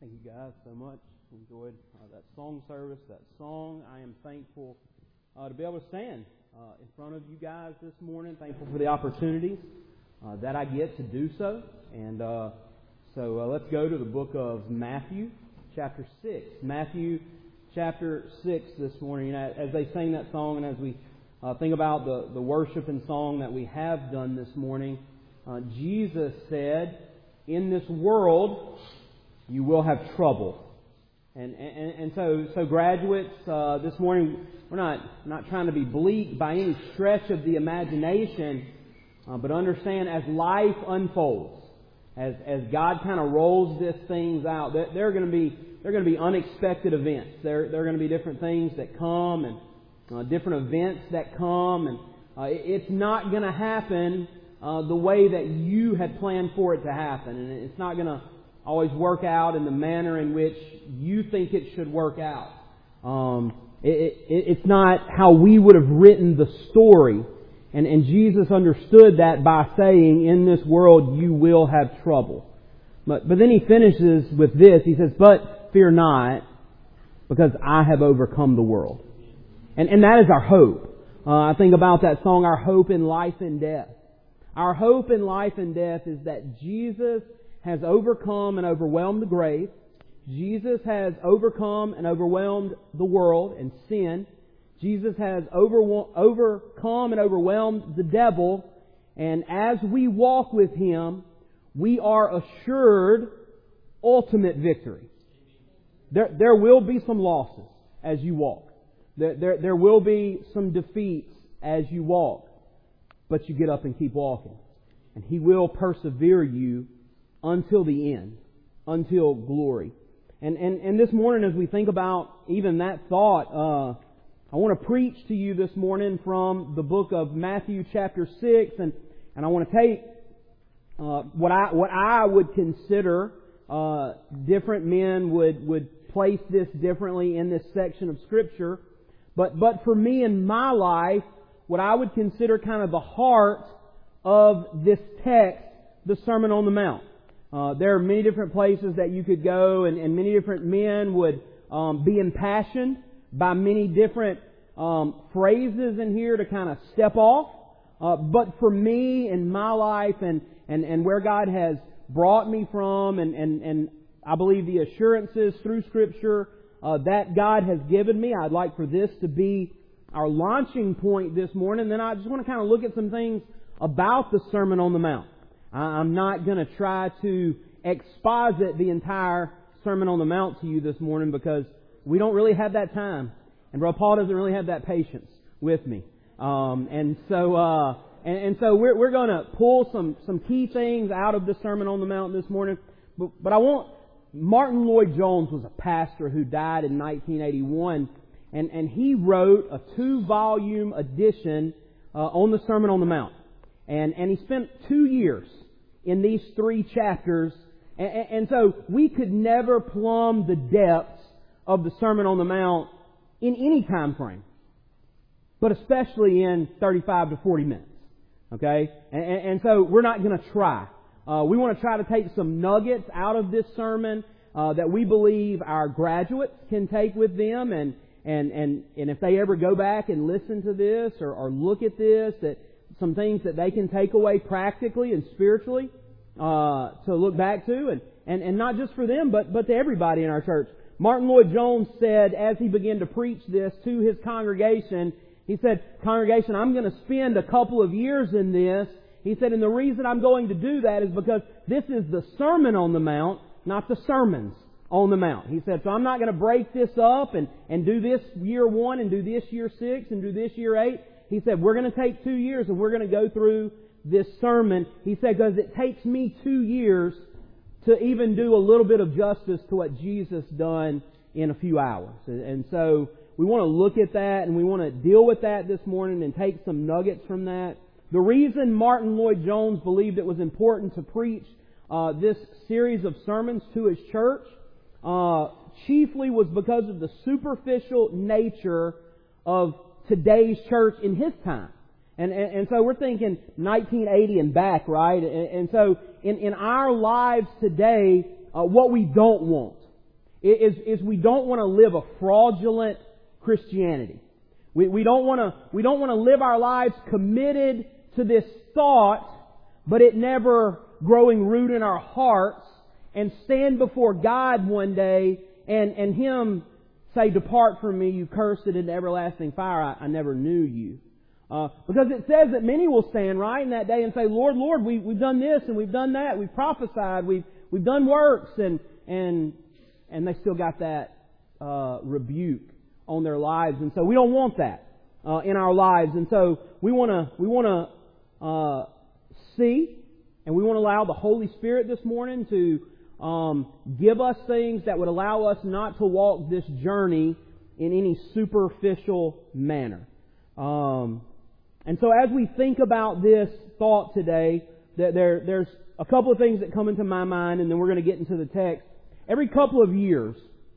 Thank you guys so much. Enjoyed that song service, that song. I am thankful to be able to stand in front of you guys this morning. Thankful for the opportunities that I get to do so. And so let's go to the book of Matthew, chapter 6. Matthew, chapter 6 this morning. As they sang that song and as we think about the worship and song that we have done this morning, Jesus said, "In this world you will have trouble." And so graduates, this morning we're not trying to be bleak by any stretch of the imagination, but understand as life unfolds, as God kind of rolls these things out, that there are going to be unexpected events. There are going to be different things that come and different events that come, and it's not going to happen the way that you had planned for it to happen, and it's not going to always work out in the manner in which you think it should work out. It's not how we would have written the story. And Jesus understood that by saying, "In this world you will have trouble." But then He finishes with this. He says, "But fear not, because I have overcome the world." And that is our hope. I think about that song, "Our hope in life and death." Our hope in life and death is that Jesus has overcome and overwhelmed the grave. Jesus has overcome and overwhelmed the world and sin. Jesus has overcome and overwhelmed the devil. And as we walk with Him, we are assured ultimate victory. There will be some losses as you walk. There will be some defeats as you walk. But you get up and keep walking. And He will persevere you until the end, until glory. And this morning, as we think about even that thought, I want to preach to you this morning from the book of Matthew chapter 6, and I want to take what I would consider, different men would place this differently in this section of Scripture, but for me in my life, what I would consider kind of the heart of this text, the Sermon on the Mount. There are many different places that you could go, and many different men would be impassioned by many different phrases in here to kind of step off. But for me, in my life, and where God has brought me from, and I believe the assurances through Scripture that God has given me, I'd like for this to be our launching point this morning. Then I just want to kind of look at some things about the Sermon on the Mount. I'm not going to try to exposit the entire Sermon on the Mount to you this morning because we don't really have that time. And Brother Paul doesn't really have that patience with me. And so we're going to pull some key things out of the Sermon on the Mount this morning. But Martin Lloyd-Jones was a pastor who died in 1981. And he wrote a 2-volume edition on the Sermon on the Mount. And he spent 2 years in these 3 chapters. And so we could never plumb the depths of the Sermon on the Mount in any time frame, but especially in 35 to 40 minutes. Okay? And so we're not going to try. We want to try to take some nuggets out of this sermon that we believe our graduates can take with them. And if they ever go back and listen to this or look at this, that some things that they can take away practically and spiritually to look back to, and not just for them, but to everybody in our church. Martin Lloyd-Jones said, as he began to preach this to his congregation, he said, "Congregation, I'm going to spend a couple of years in this." He said, "And the reason I'm going to do that is because this is the Sermon on the Mount, not the sermons on the Mount." He said, "So I'm not going to break this up and do this year 1 and do this year 6 and do this year 8. He said, "We're going to take 2 years and we're going to go through this sermon." He said, "Because it takes me 2 years to even do a little bit of justice to what Jesus done in a few hours." And so we want to look at that and we want to deal with that this morning and take some nuggets from that. The reason Martin Lloyd-Jones believed it was important to preach this series of sermons to his church chiefly was because of the superficial nature of today's church in his time. And so we're thinking 1980 and back, right? And so in our lives today, what we don't want is we don't want to live a fraudulent Christianity. We don't want to live our lives committed to this thought, but it never growing root in our hearts, and stand before God one day and Him say, "Depart from me, you cursed, into everlasting fire. I never knew you." Because it says that many will stand right in that day and say, "Lord, Lord, we've done this and we've done that. We've prophesied. We've done works," and they still got that rebuke on their lives. And so we don't want that in our lives. And so we want to see, and we want to allow the Holy Spirit this morning to give us things that would allow us not to walk this journey in any superficial manner. And so as we think about this thought today, there's a couple of things that come into my mind, and then we're going to get into the text. Every couple of years,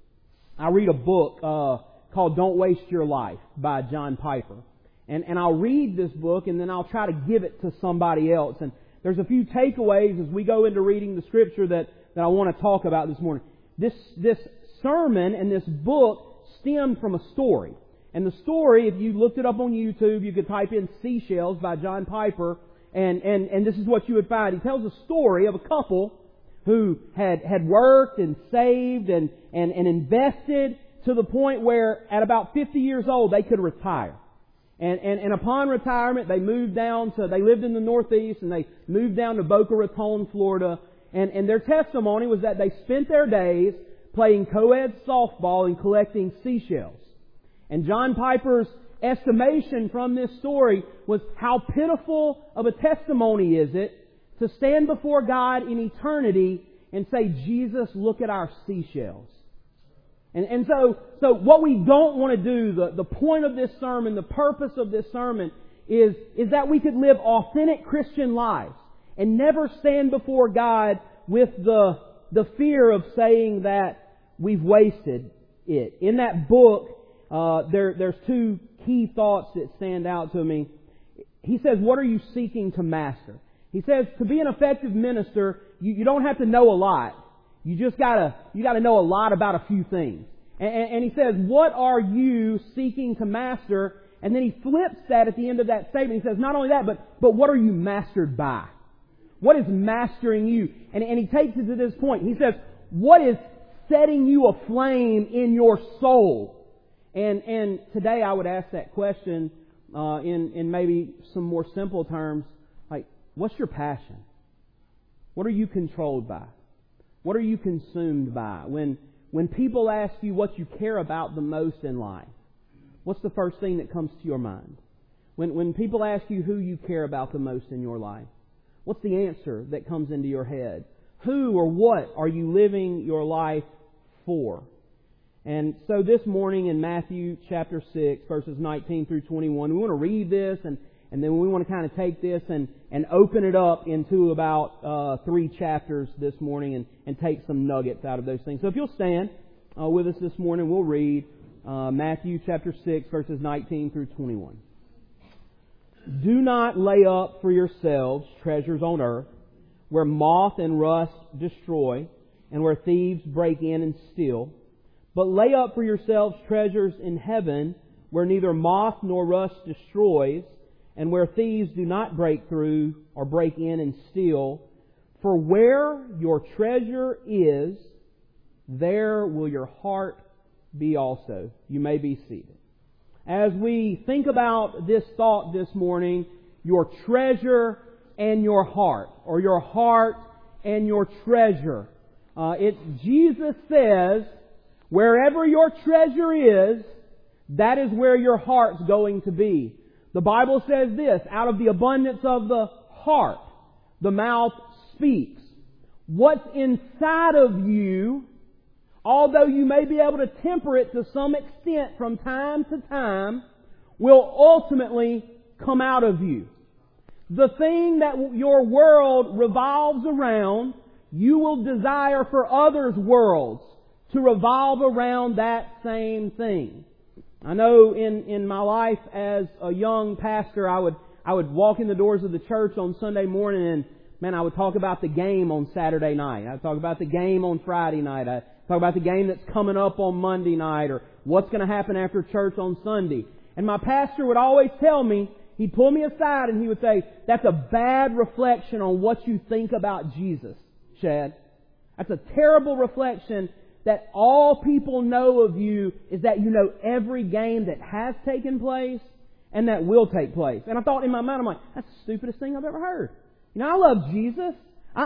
I read a book called Don't Waste Your Life by John Piper. And I'll read this book, and then I'll try to give it to somebody else. And there's a few takeaways as we go into reading the Scripture that I want to talk about this morning. This sermon and this book stemmed from a story. And the story, if you looked it up on YouTube, you could type in Seashells by John Piper, and this is what you would find. He tells a story of a couple who had worked and saved and invested to the point where at about 50 years old they could retire. And upon retirement they they lived in the Northeast, and they moved down to Boca Raton, Florida, and their testimony was that they spent their days playing co-ed softball and collecting seashells. And John Piper's estimation from this story was, how pitiful of a testimony is it to stand before God in eternity and say, "Jesus, look at our seashells." And so what we don't want to do, the point of this sermon, the purpose of this sermon is that we could live authentic Christian lives and never stand before God with the fear of saying that we've wasted it. In that book, there's two key thoughts that stand out to me. He says, "What are you seeking to master?" He says, to be an effective minister, you don't have to know a lot. You just gotta know a lot about a few things. And he says, "What are you seeking to master?" And then he flips that at the end of that statement. He says, not only that, but what are you mastered by? What is mastering you? And he takes it to this point. He says, what is setting you aflame in your soul? And today I would ask that question in maybe some more simple terms, like, what's your passion? What are you controlled by? What are you consumed by? When people ask you what you care about the most in life, what's the first thing that comes to your mind? When people ask you who you care about the most in your life, what's the answer that comes into your head? Who or what are you living your life for? And so this morning in Matthew chapter 6, verses 19 through 21, we want to read this, and then we want to kind of take this and open it up into about 3 chapters this morning and take some nuggets out of those things. So if you'll stand with us this morning, we'll read Matthew chapter 6, verses 19 through 21. "Do not lay up for yourselves treasures on earth, where moth and rust destroy, and where thieves break in and steal. But lay up for yourselves treasures in heaven, where neither moth nor rust destroys, and where thieves do not break through or break in and steal. For where your treasure is, there will your heart be also." You may be seated. As we think about this thought this morning, your treasure and your heart, or your heart and your treasure. Jesus says, wherever your treasure is, that is where your heart's going to be. The Bible says this, out of the abundance of the heart, the mouth speaks. What's inside of you, although you may be able to temper it to some extent from time to time, will ultimately come out of you. The thing that your world revolves around, you will desire for others' worlds to revolve around that same thing. I know in my life as a young pastor, I would walk in the doors of the church on Sunday morning, and man, I would talk about the game on Saturday night. I'd talk about the game on Friday night. I'd talk about the game that's coming up on Monday night, or what's going to happen after church on Sunday. And my pastor would always tell me, he'd pull me aside and he would say, that's a bad reflection on what you think about Jesus, Chad. That's a terrible reflection that all people know of you is that you know every game that has taken place and that will take place. And I thought in my mind, I'm like, that's the stupidest thing I've ever heard. You know, I love Jesus.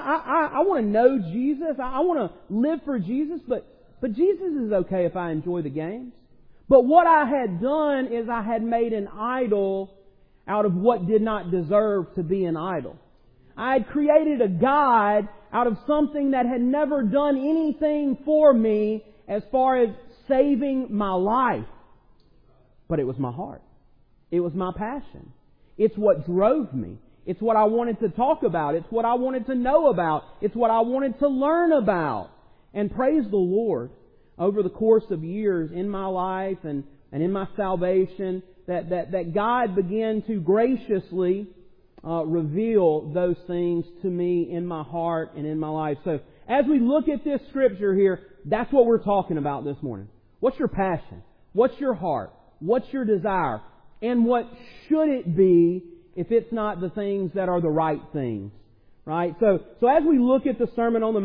I want to know Jesus. I want to live for Jesus, but Jesus is okay if I enjoy the games. But what I had done is I had made an idol out of what did not deserve to be an idol. I had created a God out of something that had never done anything for me as far as saving my life. But it was my heart. It was my passion. It's what drove me. It's what I wanted to talk about. It's what I wanted to know about. It's what I wanted to learn about. And praise the Lord, over the course of years in my life and in my salvation, that God began to graciously reveal those things to me in my heart and in my life. So as we look at this scripture here, that's what we're talking about this morning. What's your passion? What's your heart? What's your desire? And what should it be if it's not the things that are the right things? Right? So as we look at the Sermon on the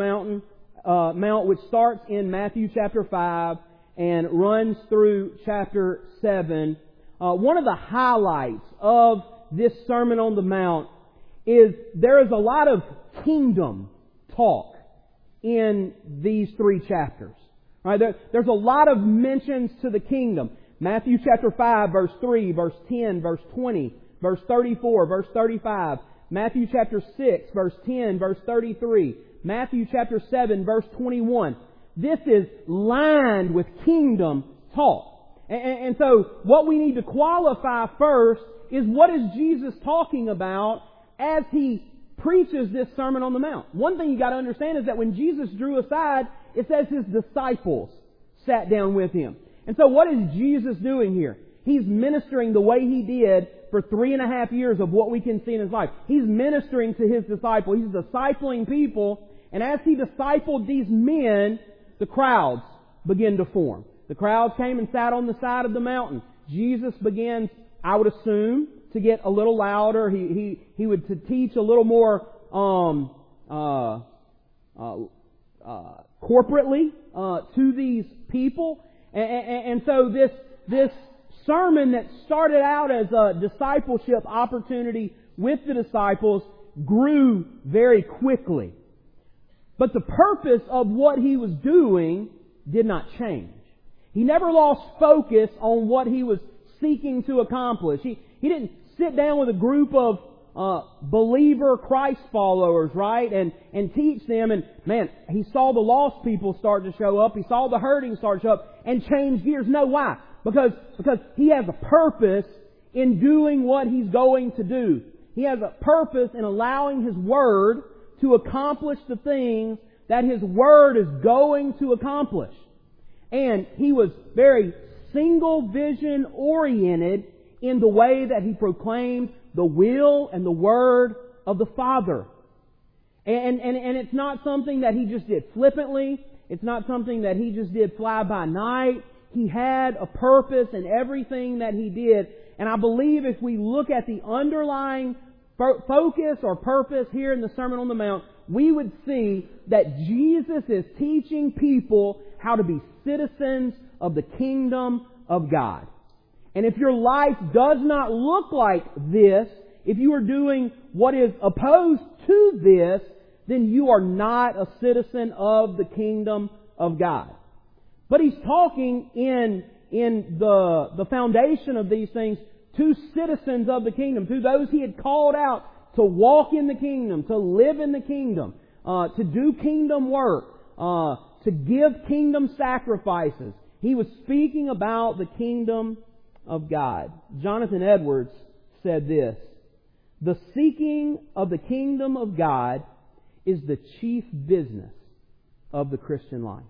Mount, which starts in Matthew chapter 5 and runs through chapter 7, one of the highlights of this Sermon on the Mount is there is a lot of kingdom talk in these 3 chapters. Right? There's a lot of mentions to the kingdom. Matthew chapter 5, verse 3, verse 10, verse 20, verse 34, verse 35. Matthew chapter 6, verse 10, verse 33. Matthew chapter 7, verse 21. This is lined with kingdom talk. And so what we need to qualify first is what is Jesus talking about as He preaches this Sermon on the Mount. One thing you got to understand is that when Jesus drew aside, it says His disciples sat down with Him. And so what is Jesus doing here? He's ministering the way He did for 3.5 years of what we can see in His life. He's ministering to His disciples. He's discipling people. And as He discipled these men, the crowds began to form. The crowds came and sat on the side of the mountain. Jesus began, I would assume, to get a little louder. He would to teach a little more corporately to these people. And so this sermon that started out as a discipleship opportunity with the disciples grew very quickly. But the purpose of what He was doing did not change. He never lost focus on what He was seeking to accomplish. He didn't sit down with a group of believer Christ followers, right, and teach them. And man, He saw the lost people start to show up. He saw the hurting start to show up and change gears. No, why? Because He has a purpose in doing what He's going to do. He has a purpose in allowing His Word to accomplish the things that His Word is going to accomplish. And He was very single vision oriented in the way that He proclaimed the will and the Word of the Father. And it's not something that He just did flippantly. It's not something that He just did fly by night. He had a purpose in everything that He did. And I believe if we look at the underlying focus or purpose here in the Sermon on the Mount, we would see that Jesus is teaching people how to be citizens of the kingdom of God. And if your life does not look like this, if you are doing what is opposed to this, then you are not a citizen of the kingdom of God. But He's talking in the foundation of these things to citizens of the kingdom, to those He had called out to walk in the kingdom, to live in the kingdom, to do kingdom work, to give kingdom sacrifices. He was speaking about the kingdom of God. Jonathan Edwards said this: "The seeking of the kingdom of God is the chief business of the Christian life."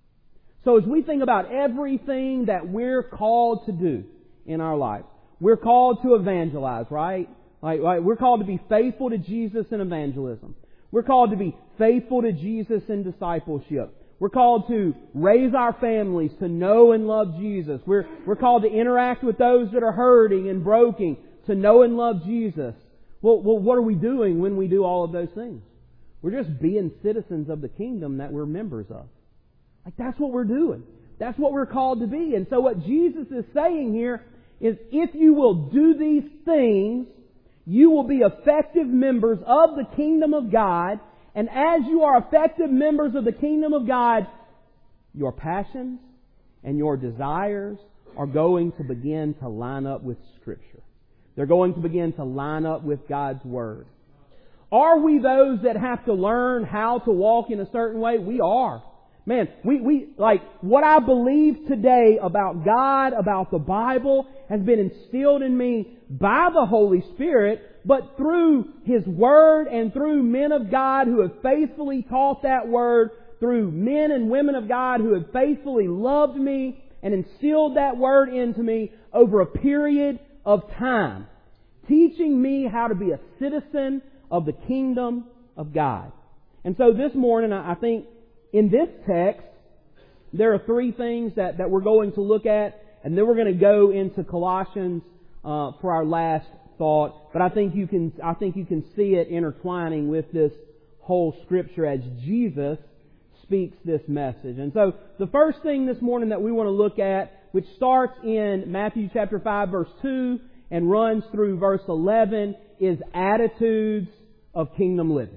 So as we think about everything that we're called to do in our life, we're called to evangelize, right? Like we're called to be faithful to Jesus in evangelism. We're called to be faithful to Jesus in discipleship. We're called to raise our families to know and love Jesus. We're called to interact with those that are hurting and broken, to know and love Jesus. Well, what are we doing when we do all of those things? We're just being citizens of the kingdom that we're members of. Like, that's what we're doing. That's what we're called to be. And so what Jesus is saying here is, if you will do these things, you will be effective members of the kingdom of God. And as you are effective members of the kingdom of God, your passions and your desires are going to begin to line up with Scripture. They're going to begin to line up with God's Word. Are we those that have to learn how to walk in a certain way? We are. Man, we like, what I believe today about God, about the Bible, has been instilled in me by the Holy Spirit, but through His Word and through men of God who have faithfully taught that Word, through men and women of God who have faithfully loved me and instilled that Word into me over a period of time, teaching me how to be a citizen of the kingdom of God. And so this morning, I think in this text, there are three things that we're going to look at, and then we're going to go into Colossians for our last thought. But I think you can see it intertwining with this whole Scripture as Jesus speaks this message. And so the first thing this morning that we want to look at, which starts in Matthew chapter 5 verse 2 and runs through verse 11, is attitudes of kingdom living.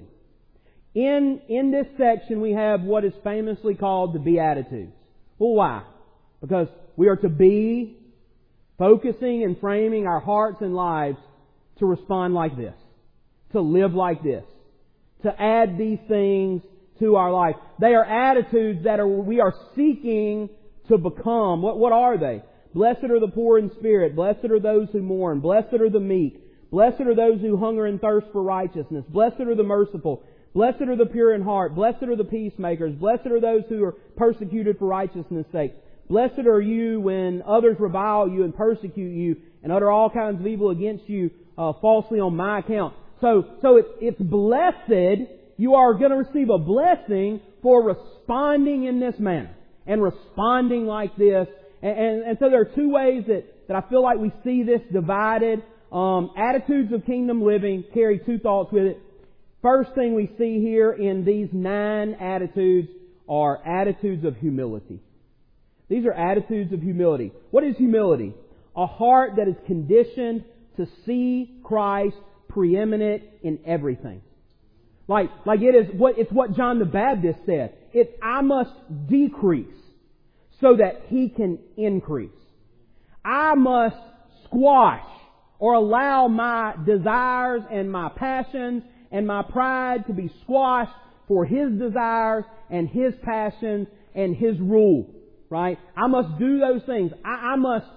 In this section we have what is famously called the Beatitudes. Well, why? Because we are to be focusing and framing our hearts and lives to respond like this, to live like this, to add these things to our life. They are attitudes that we are seeking to become. What are they? Blessed are the poor in spirit. Blessed are those who mourn. Blessed are the meek. Blessed are those who hunger and thirst for righteousness. Blessed are the merciful. Blessed are the pure in heart. Blessed are the peacemakers. Blessed are those who are persecuted for righteousness' sake. Blessed are you when others revile you and persecute you and utter all kinds of evil against you falsely on my account. So it's blessed. You are going to receive a blessing for responding in this manner and responding like this. And so there are two ways that I feel like we see this divided. Attitudes of kingdom living carry two thoughts with it. First thing we see here in these 9 attitudes are attitudes of humility. These are attitudes of humility. What is humility? A heart that is conditioned to see Christ preeminent in everything. Like it's what John the Baptist said. It's, I must decrease so that He can increase. I must squash or allow my desires and my passions and my pride to be squashed for His desires and His passions and His rule. Right? I must do those things. I must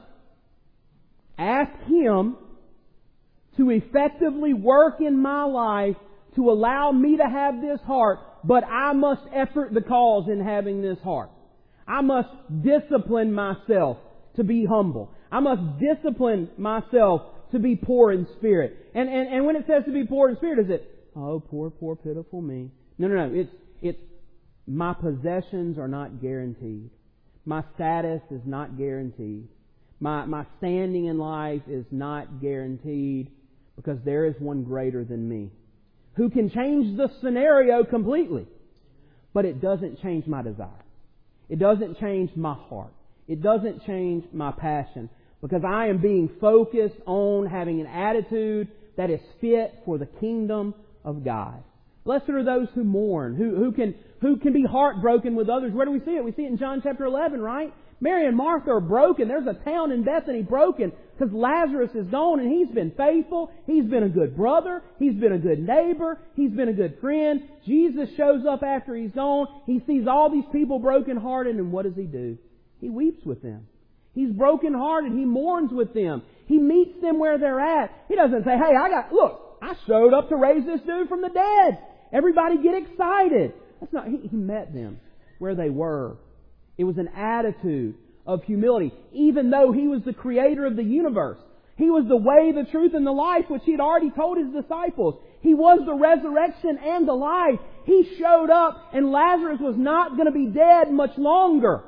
ask Him to effectively work in my life to allow me to have this heart, but I must effort the cause in having this heart. I must discipline myself to be humble. I must discipline myself to be poor in spirit. And when it says to be poor in spirit, is it, oh, poor, pitiful me? No. It's my possessions are not guaranteed. My status is not guaranteed. My standing in life is not guaranteed, because there is one greater than me who can change the scenario completely. But it doesn't change my desire. It doesn't change my heart. It doesn't change my passion, because I am being focused on having an attitude that is fit for the kingdom of God. Blessed are those who mourn, who can be heartbroken with others. Where do we see it? We see it in John chapter 11, right? Mary and Martha are broken. There's a town in Bethany broken because Lazarus is gone, and he's been faithful. He's been a good brother. He's been a good neighbor. He's been a good friend. Jesus shows up after he's gone. He sees all these people brokenhearted, and what does He do? He weeps with them. He's brokenhearted. He mourns with them. He meets them where they're at. He doesn't say, hey, I showed up to raise this dude from the dead. Everybody get excited. That's not, he met them where they were. It was an attitude of humility. Even though He was the creator of the universe, He was the way, the truth, and the life, which He had already told His disciples. He was the resurrection and the life. He showed up, and Lazarus was not going to be dead much longer.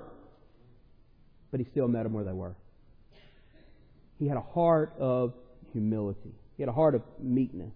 But He still met them where they were. He had a heart of humility. He had a heart of meekness.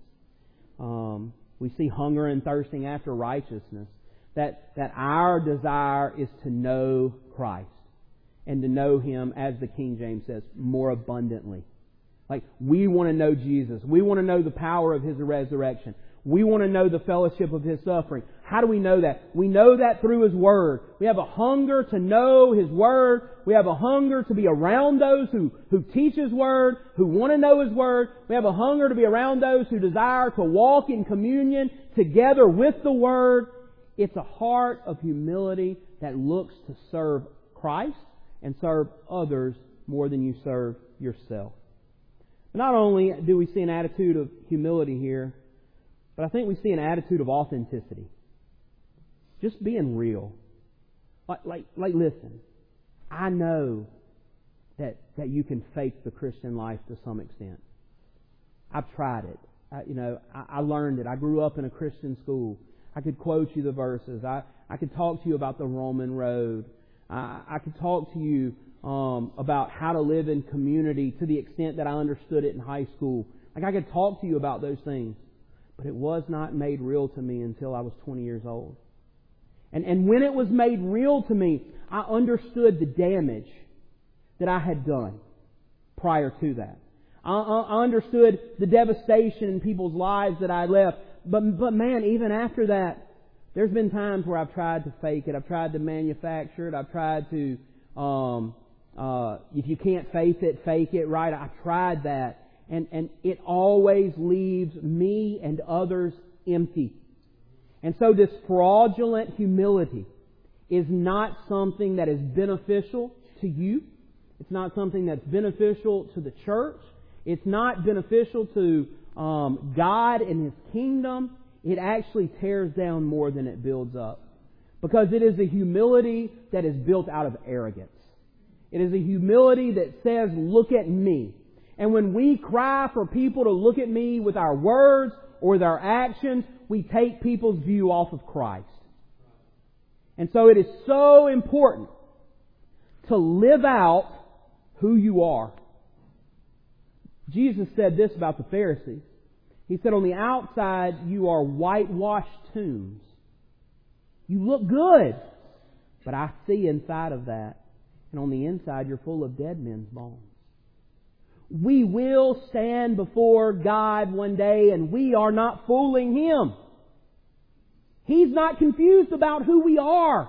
We see hunger and thirsting after righteousness. That our desire is to know Christ and to know Him, as the King James says, more abundantly. Like, we want to know Jesus. We want to know the power of His resurrection. We want to know the fellowship of His suffering. How do we know that? We know that through His Word. We have a hunger to know His Word. We have a hunger to be around those who teach His Word, who want to know His Word. We have a hunger to be around those who desire to walk in communion together with the Word. It's a heart of humility that looks to serve Christ and serve others more than you serve yourself. Not only do we see an attitude of humility here, but I think we see an attitude of authenticity. Just being real. Like listen, I know that you can fake the Christian life to some extent. I've tried it. I learned it. I grew up in a Christian school. I could quote you the verses. I could talk to you about the Roman road. I could talk to you about how to live in community to the extent that I understood it in high school. Like, I could talk to you about those things. But it was not made real to me until I was 20 years old. And when it was made real to me, I understood the damage that I had done prior to that. I understood the devastation in people's lives that I left. But man, even after that, there's been times where I've tried to fake it. I've tried to manufacture it. I've tried to, if you can't fake it, right? I've tried that. And it always leaves me and others empty. And so this fraudulent humility is not something that is beneficial to you. It's not something that's beneficial to the church. It's not beneficial to God and His kingdom. It actually tears down more than it builds up. Because it is a humility that is built out of arrogance. It is a humility that says, look at me. And when we cry for people to look at me with our words or with our actions, we take people's view off of Christ. And so it is so important to live out who you are. Jesus said this about the Pharisees. He said, on the outside you are whitewashed tombs. You look good, but I see inside of that. And on the inside you're full of dead men's bones. We will stand before God one day, and we are not fooling Him. He's not confused about who we are.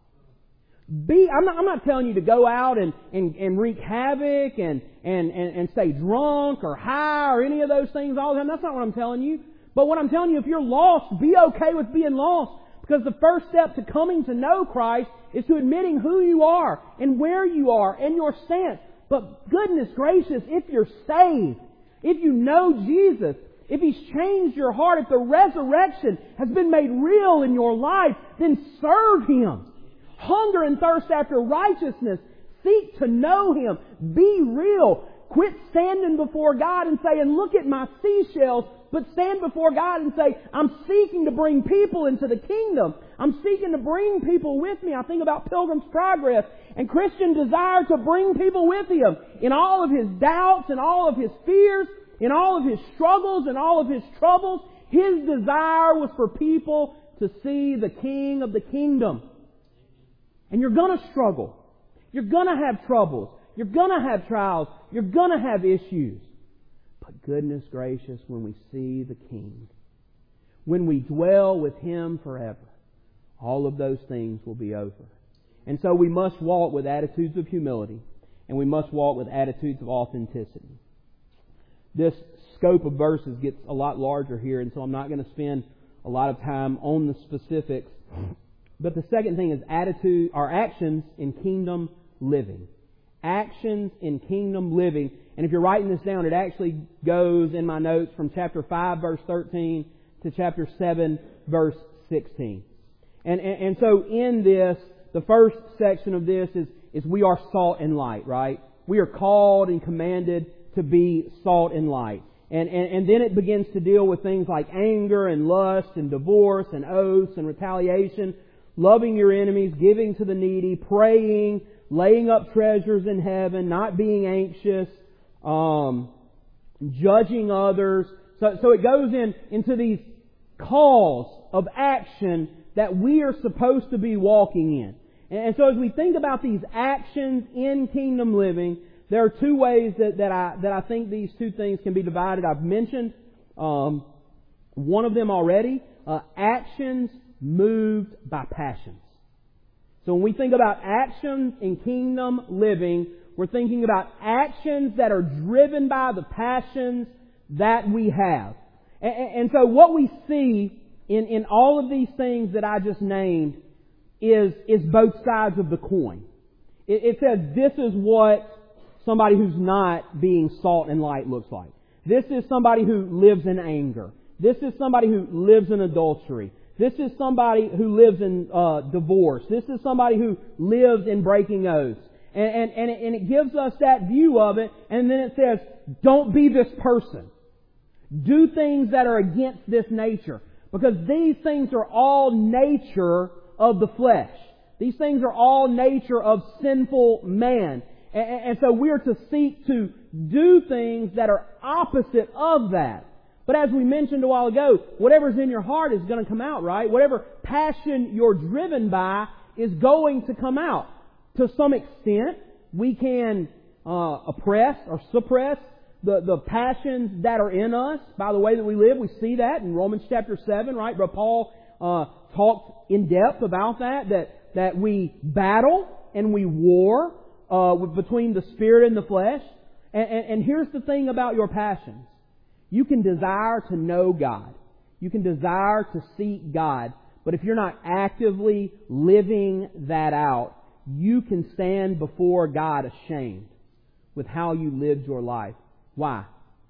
I'm not telling you to go out and wreak havoc and stay drunk or high or any of those things all the time. That's not what I'm telling you. But what I'm telling you, if you're lost, be okay with being lost. Because the first step to coming to know Christ is to admitting who you are and where you are and your stance. But goodness gracious, if you're saved, if you know Jesus, if He's changed your heart, if the resurrection has been made real in your life, then serve Him. Hunger and thirst after righteousness. Seek to know Him. Be real. Quit standing before God and saying, look at my seashells, but stand before God and say, I'm seeking to bring people into the kingdom. I'm seeking to bring people with me. I think about Pilgrim's Progress and Christian desire to bring people with Him in all of his doubts and all of his fears, in all of his struggles and all of his troubles. His desire was for people to see the King of the kingdom. And you're going to struggle. You're going to have troubles. You're going to have trials. You're going to have issues. But goodness gracious, when we see the King, when we dwell with Him forever, all of those things will be over. And so we must walk with attitudes of humility, and we must walk with attitudes of authenticity. This scope of verses gets a lot larger here, and so I'm not going to spend a lot of time on the specifics. But the second thing is attitude, or actions in kingdom living. Actions in kingdom living. And if you're writing this down, it actually goes in my notes from chapter 5, verse 13 to chapter 7, verse 16. And so in this, the first section of this is we are salt and light, right? We are called and commanded to be salt and light. And then it begins to deal with things like anger and lust and divorce and oaths and retaliation, loving your enemies, giving to the needy, praying, laying up treasures in heaven, not being anxious, judging others. So it goes into these calls of action that we are supposed to be walking in. And so as we think about these actions in kingdom living, there are two ways that I think these two things can be divided. I've mentioned one of them already. Actions moved by passions. So when we think about actions in kingdom living, we're thinking about actions that are driven by the passions that we have. And so what we see in all of these things that I just named is both sides of the coin. It says this is what somebody who's not being salt and light looks like. This is somebody who lives in anger. This is somebody who lives in adultery. This is somebody who lives in divorce. This is somebody who lives in breaking oaths. And it gives us that view of it. And then it says, don't be this person. Do things that are against this nature. Because these things are all nature of the flesh. These things are all nature of sinful man. And so we are to seek to do things that are opposite of that. But as we mentioned a while ago, whatever's in your heart is going to come out, right? Whatever passion you're driven by is going to come out. To some extent, we can oppress or suppress the passions that are in us by the way that we live. We see that in Romans chapter 7, right? But Paul talked in depth about that we battle and we war between the spirit and the flesh. And here's the thing about your passions. You can desire to know God. You can desire to seek God. But if you're not actively living that out, you can stand before God ashamed with how you lived your life. Why?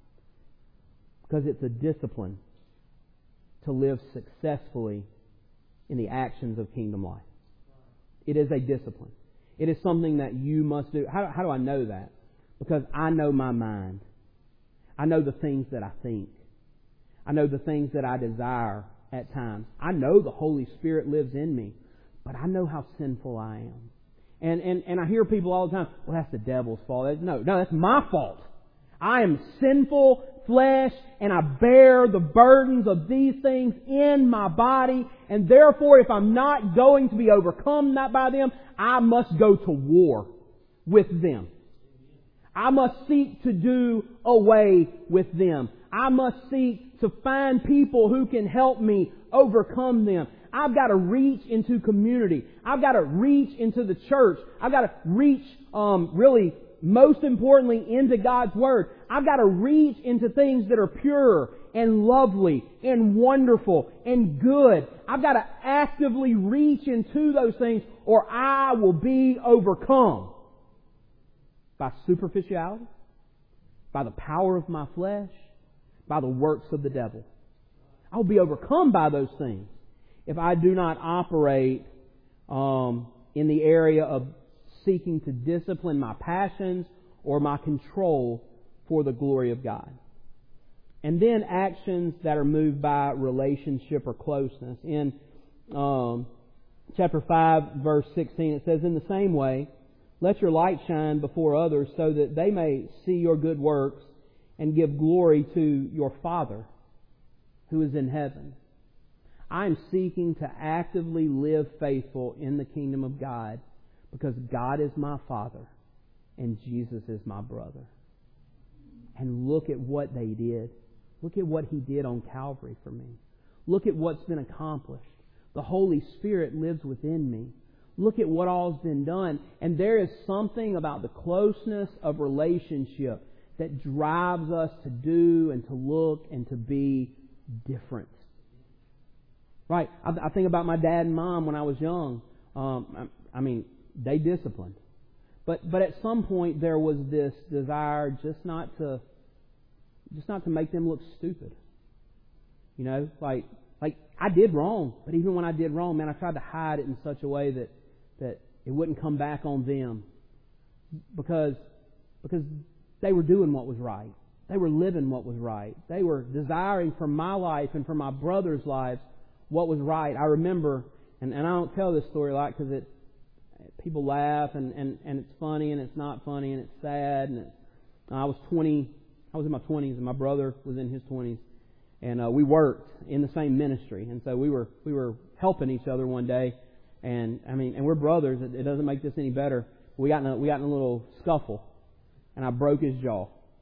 Because it's a discipline to live successfully in the actions of kingdom life. It is a discipline. It is something that you must do. How do I know that? Because I know my mind. I know the things that I think. I know the things that I desire at times. I know the Holy Spirit lives in me, but I know how sinful I am. And I hear people all the time, well, that's the devil's fault. No, that's my fault. I am sinful flesh, and I bear the burdens of these things in my body, and therefore if I'm not going to be overcome by them, I must go to war with them. I must seek to do away with them. I must seek to find people who can help me overcome them. I've got to reach into community. I've got to reach into the church. I've got to reach, really, most importantly, into God's Word. I've got to reach into things that are pure and lovely and wonderful and good. I've got to actively reach into those things or I will be overcome by superficiality, by the power of my flesh, by the works of the devil. I'll be overcome by those things if I do not operate in the area of seeking to discipline my passions or my control for the glory of God. And then actions that are moved by relationship or closeness. In chapter 5, verse 16, it says, in the same way, let your light shine before others so that they may see your good works and give glory to your Father who is in heaven. I am seeking to actively live faithful in the kingdom of God because God is my Father and Jesus is my brother. And look at what they did. Look at what He did on Calvary for me. Look at what's been accomplished. The Holy Spirit lives within me. Look at what all's been done. And there is something about the closeness of relationship that drives us to do and to look and to be different. Right. I think about my dad and mom when I was young. I mean, they disciplined. But at some point there was this desire just not to make them look stupid. You know, like I did wrong, but even when I did wrong, man, I tried to hide it in such a way that it wouldn't come back on them. Because They were doing what was right. They were living what was right. They were desiring for my life and for my brother's lives what was right. I remember, and I don't tell this story a lot because people laugh and it's funny and it's not funny and it's sad. And I was in my 20s and my brother was in his 20s. And we worked in the same ministry. And so we were helping each other one day. And we're brothers. It doesn't make this any better. We got in a little scuffle. And I broke his jaw.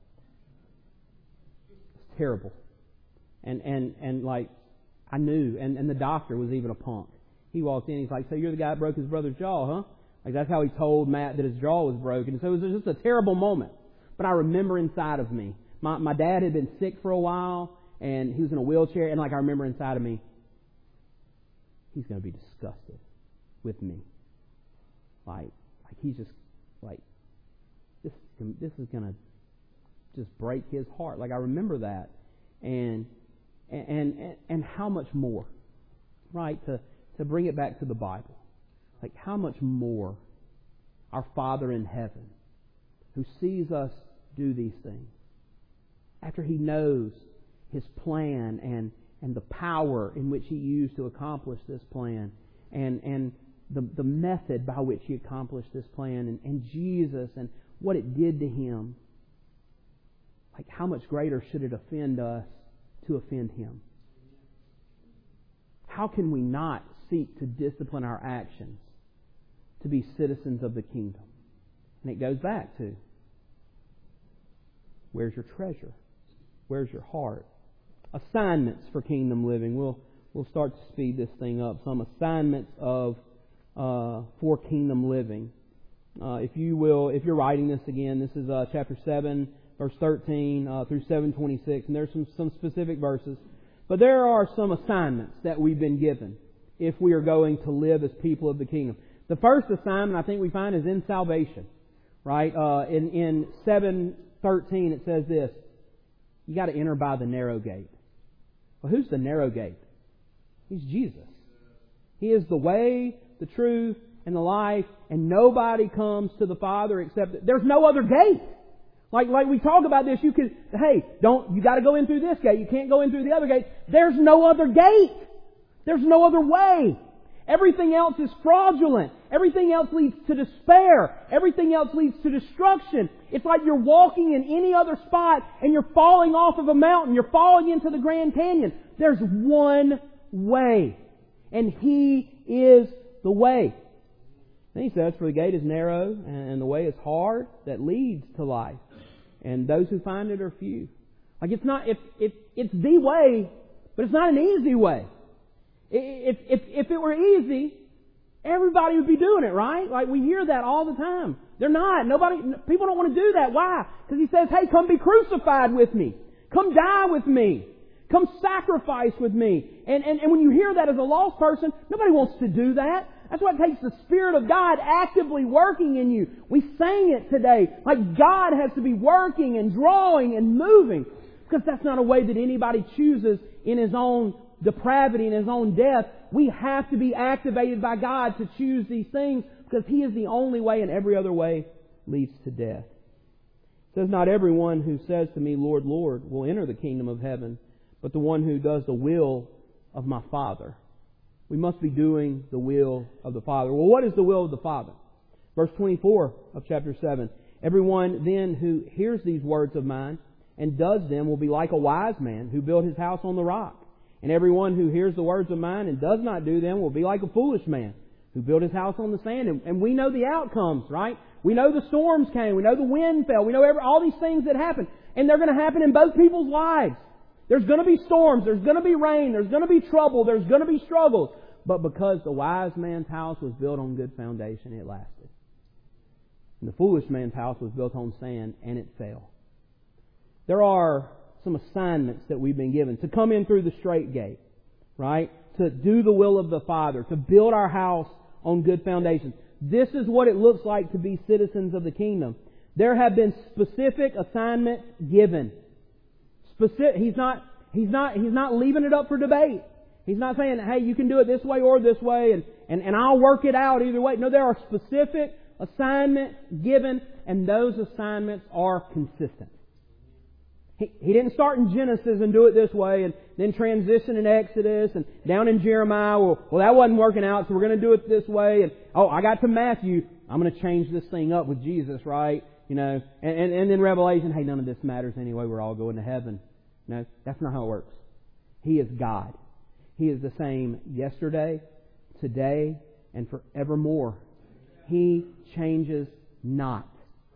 It's terrible. And like, I knew. And the doctor was even a punk. He walked in, he's like, "So you're the guy that broke his brother's jaw, huh?" Like, that's how he told Matt that his jaw was broken. So it was just a terrible moment. But I remember inside of me, my dad had been sick for a while, and he was in a wheelchair, and like, I remember inside of me, he's going to be disgusted with me. Like he's just, like, this is going to just break his heart. Like, I remember that. And how much more, right, to bring it back to the Bible. Like, how much more our Father in heaven, who sees us do these things, after He knows His plan and the power in which He used to accomplish this plan, and the method by which He accomplished this plan, and Jesus and what it did to Him, like, how much greater should it offend us to offend Him? How can we not seek to discipline our actions to be citizens of the kingdom? And it goes back to, where's your treasure? Where's your heart? Assignments for kingdom living. We'll start to speed this thing up. Some assignments for kingdom living. If you're writing this again, this is chapter 7, verse 13 through 7:26, and there's some specific verses. But there are some assignments that we've been given if we are going to live as people of the kingdom. The first assignment I think we find is in salvation. Right? In 7:13 it says this: you got to enter by the narrow gate. Well, who's the narrow gate? He's Jesus. He is the way, the truth, and the life, and nobody comes to the Father except there's no other gate. Like we talk about this, you got to go in through this gate. You can't go in through the other gate. There's no other gate. There's no other way. Everything else is fraudulent. Everything else leads to despair. Everything else leads to destruction. It's like you're walking in any other spot and you're falling off of a mountain. You're falling into the Grand Canyon. There's one way. And He is the way. Then He says, for the gate is narrow and the way is hard that leads to life. And those who find it are few. Like, it's the way, but it's not an easy way. If it were easy, everybody would be doing it, right? Like, we hear that all the time. They're not. People don't want to do that. Why? Because He says, hey, come be crucified with me. Come die with me. Come sacrifice with me. And when you hear that as a lost person, nobody wants to do that. That's why it takes the Spirit of God actively working in you. We sang it today. Like, God has to be working and drawing and moving. Because that's not a way that anybody chooses in his own depravity and his own death. We have to be activated by God to choose these things, because He is the only way, and every other way leads to death. It says, not everyone who says to me, Lord, Lord, will enter the kingdom of heaven, but the one who does the will of my Father. We must be doing the will of the Father. Well, what is the will of the Father? Verse 24 of chapter 7. Everyone then who hears these words of mine and does them will be like a wise man who built his house on the rock. And everyone who hears the words of mine and does not do them will be like a foolish man who built his house on the sand. And we know the outcomes, right? We know the storms came. We know the wind fell. We know all these things that happen. And they're going to happen in both people's lives. There's going to be storms. There's going to be rain. There's going to be trouble. There's going to be struggles. But because the wise man's house was built on good foundation, it lasted. And the foolish man's house was built on sand, and it fell. There are some assignments that we've been given to come in through the straight gate, right? To do the will of the Father, to build our house on good foundations. This is what it looks like to be citizens of the kingdom. There have been specific assignments given. He's not leaving it up for debate. He's not saying, hey, you can do it this way or this way, and I'll work it out either way. No, there are specific assignments given, and those assignments are consistent. He didn't start in Genesis and do it this way and then transition in Exodus and down in Jeremiah. Well, that wasn't working out, so we're going to do it this way. And, I got to Matthew. I'm going to change this thing up with Jesus, right? And then Revelation, hey, none of this matters anyway. We're all going to heaven. No, that's not how it works. He is God. He is the same yesterday, today, and forevermore. He changes not.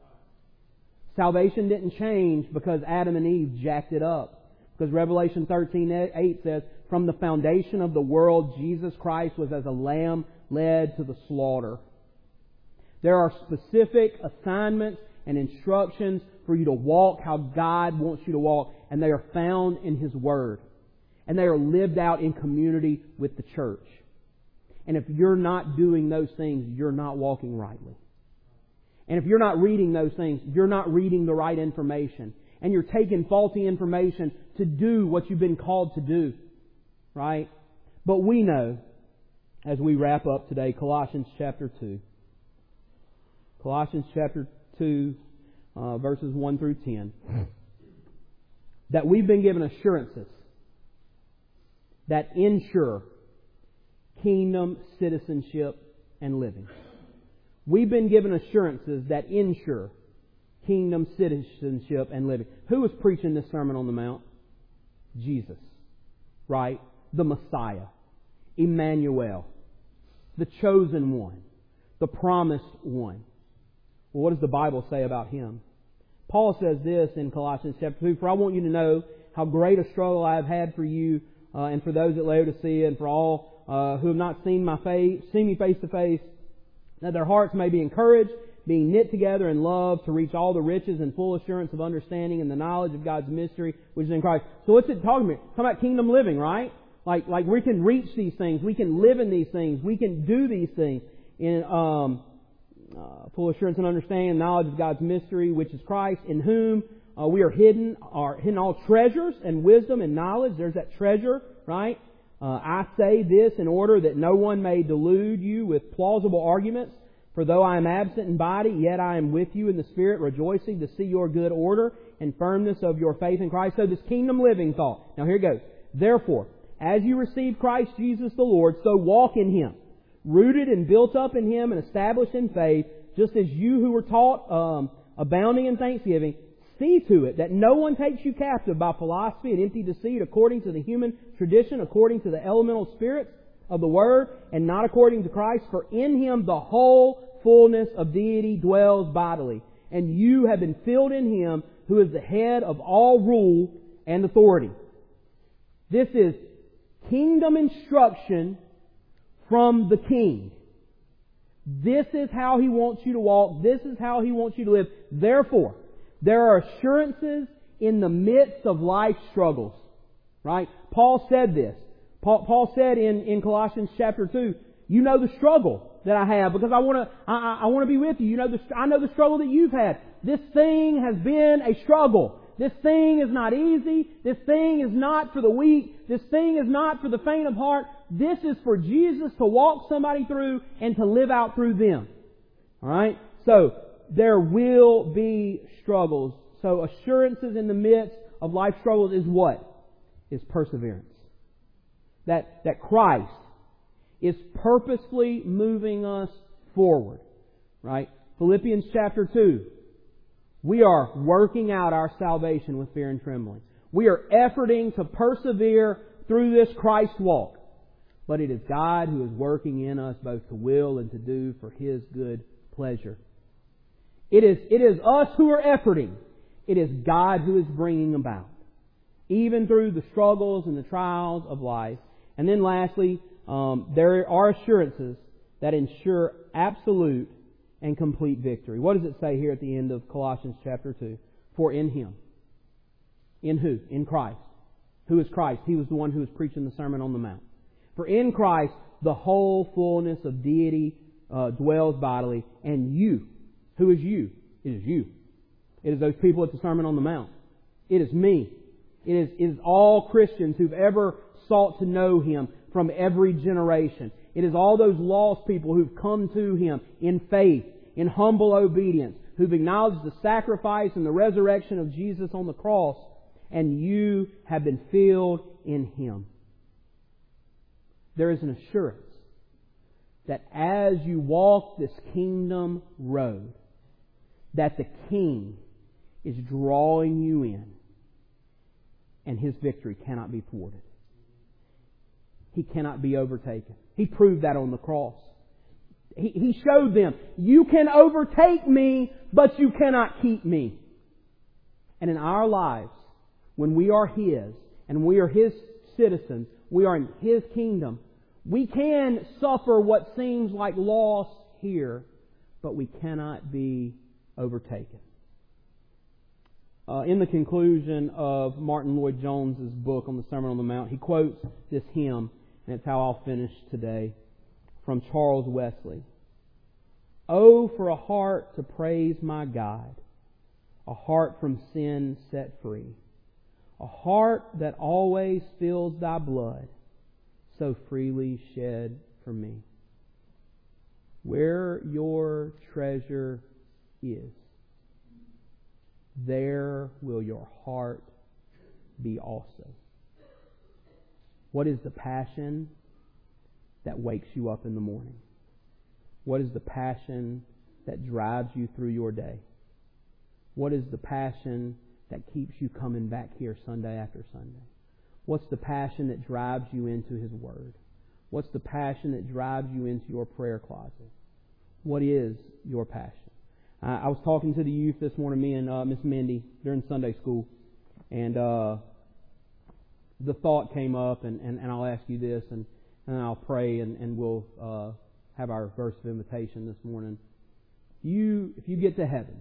Salvation didn't change because Adam and Eve jacked it up. Because Revelation 13:8 says, from the foundation of the world, Jesus Christ was as a lamb led to the slaughter. There are specific assignments and instructions for you to walk how God wants you to walk, and they are found in His Word. And they are lived out in community with the church. And if you're not doing those things, you're not walking rightly. And if you're not reading those things, you're not reading the right information. And you're taking faulty information to do what you've been called to do. Right? But we know, as we wrap up today, Colossians chapter 2. Colossians chapter 2, verses 1 through 10. That we've been given assurances that ensure kingdom citizenship and living. We've been given assurances that ensure kingdom citizenship and living. Who was preaching this Sermon on the Mount? Jesus. Right? The Messiah. Emmanuel. The chosen one. The promised one. Well, what does the Bible say about Him? Paul says this in Colossians chapter 2, for I want you to know how great a struggle I have had for you and for those at Laodicea and for all who have not seen me face to face, that their hearts may be encouraged, being knit together in love to reach all the riches and full assurance of understanding and the knowledge of God's mystery, which is in Christ. So what's it talking about? It's talking about kingdom living, right? Like we can reach these things. We can live in these things. We can do these things in full assurance and understanding and knowledge of God's mystery, which is Christ, in whom we are hidden all treasures and wisdom and knowledge. There's that treasure, right? I say this in order that no one may delude you with plausible arguments. For though I am absent in body, yet I am with you in the Spirit, rejoicing to see your good order and firmness of your faith in Christ. So this kingdom living thought. Now here it goes. Therefore, as you receive Christ Jesus the Lord, so walk in Him, rooted and built up in Him and established in faith, just as you who were taught, abounding in thanksgiving. See to it that no one takes you captive by philosophy and empty deceit, according to the human tradition, according to the elemental spirits of the Word, and not according to Christ. For in Him the whole fullness of deity dwells bodily, and you have been filled in Him, who is the head of all rule and authority. This is kingdom instruction from the King. This is how He wants you to walk. This is how He wants you to live. Therefore, there are assurances in the midst of life's struggles. Right? Paul said this. Paul said in Colossians chapter 2, you know the struggle that I have because I want to be with you. I know the struggle that you've had. This thing has been a struggle. This thing is not easy. This thing is not for the weak. This thing is not for the faint of heart. This is for Jesus to walk somebody through and to live out through them. Alright? So, there will be struggles. So, assurances in the midst of life struggles is what? Is perseverance. That Christ is purposefully moving us forward. Right? Philippians chapter 2. We are working out our salvation with fear and trembling. We are efforting to persevere through this Christ walk. But it is God who is working in us both to will and to do for His good pleasure. It is us who are efforting. It is God who is bringing about. Even through the struggles and the trials of life. And then lastly, there are assurances that ensure absolute and complete victory. What does it say here at the end of Colossians chapter 2? For in Him. In who? In Christ. Who is Christ? He was the one who was preaching the Sermon on the Mount. For in Christ the whole fullness of deity dwells bodily, and you. Who is you? It is you. It is those people at the Sermon on the Mount. It is me. It is all Christians who've ever sought to know Him from every generation. It is all those lost people who've come to Him in faith, in humble obedience, who've acknowledged the sacrifice and the resurrection of Jesus on the cross, and you have been filled in Him. There is an assurance that as you walk this kingdom road, that the King is drawing you in, and His victory cannot be thwarted. He cannot be overtaken. He proved that on the cross. He showed them, you can overtake me, but you cannot keep me. And in our lives, when we are His, and we are His citizens, we are in His kingdom, we can suffer what seems like loss here, but we cannot be overtaken. In the conclusion of Martin Lloyd-Jones' book on the Sermon on the Mount, he quotes this hymn, and it's how I'll finish today, from Charles Wesley. Oh, for a heart to praise my God, a heart from sin set free, a heart that always feels Thy blood, so freely shed for me. Where your treasure is, there will your heart be also. What is the passion that wakes you up in the morning? What is the passion that drives you through your day? What is the passion that keeps you coming back here Sunday after Sunday? What's the passion that drives you into His Word? What's the passion that drives you into your prayer closet? What is your passion? I was talking to the youth this morning, me and Miss Mindy, during Sunday school, and the thought came up, and I'll ask you this, and I'll pray, and we'll have our verse of invitation this morning. If you get to heaven,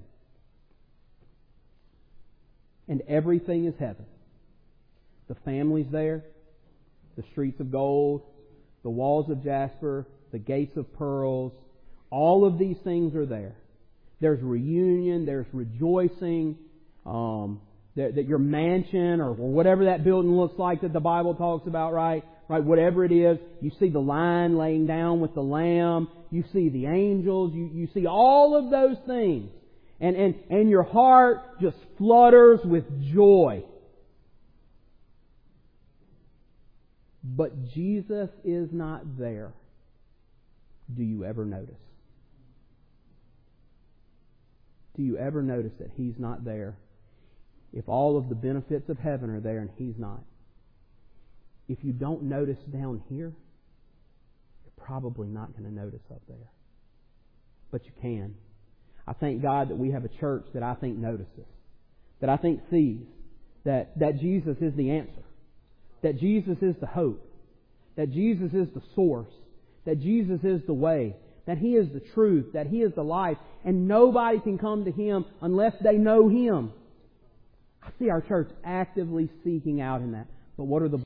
and everything is heaven, the family's there, the streets of gold, the walls of jasper, the gates of pearls, all of these things are there. There's reunion, there's rejoicing, that your mansion or whatever that building looks like that the Bible talks about, right? Right, whatever it is, you see the lion laying down with the lamb, you see the angels, you see all of those things. And your heart just flutters with joy. But Jesus is not there. Do you ever notice? Do you ever notice that He's not there? If all of the benefits of heaven are there and He's not. If you don't notice down here, you're probably not going to notice up there. But you can. I thank God that we have a church that I think notices, that I think sees that Jesus is the answer, that Jesus is the hope, that Jesus is the source, that Jesus is the way, that He is the truth, that He is the life, and nobody can come to Him unless they know Him. I see our church actively seeking out in that. But what are the